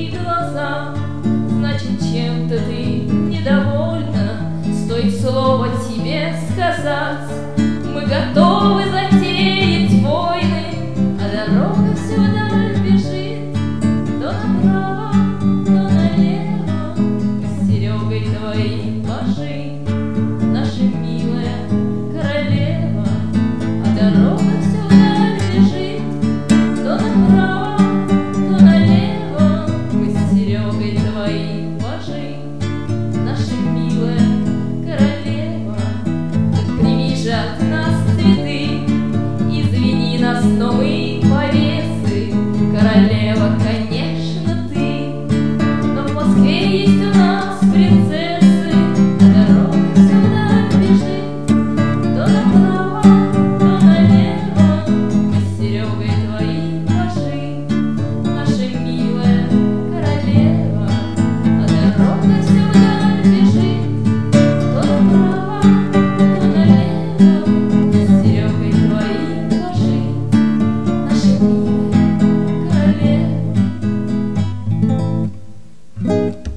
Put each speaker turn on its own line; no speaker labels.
твои глаза. Значит, чем-то ты недовольна, стоит слово тебе сказать. Мы готовы затеять войны, а дорога все вдаль бежит. То направо, то налево, мы с Серегой твои пажи, наша милая королева. А дорога все вдаль бежит, то направо, то налево, мы с Серегой твои пажи, наша милая королева. Так прими же от нас цветы, извини нас, но мы повесы. Королева, конечно, ты, но в Москве есть у нас принцессы. А дорога все вдаль бежит, то направо, то налево, мы с Серегой твои пажи, наша милая королева. А дорога все вдаль бежит, то направо, то налево, мы с Серегой твои пажи, наша милая королева.